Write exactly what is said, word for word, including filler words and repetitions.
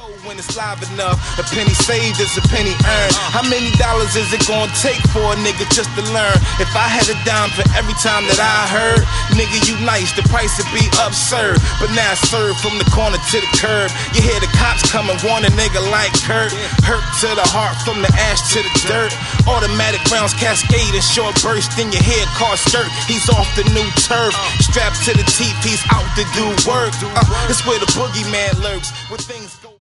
When it's live enough, a penny saved is a penny earned. How many dollars is it gonna take for a nigga just to learn? If I had a dime for every time that I heard, nigga, you nice, the price would be absurd. But now it's served from the corner to the curb. You hear the cops coming, warn a nigga like Kurt. Hurt to the heart, from the ash to the dirt. Automatic rounds cascade in short bursts. In your head car skirt, he's off the new turf. Strapped to the teeth, he's out to do work. Uh, it's where the boogeyman lurks. Where things go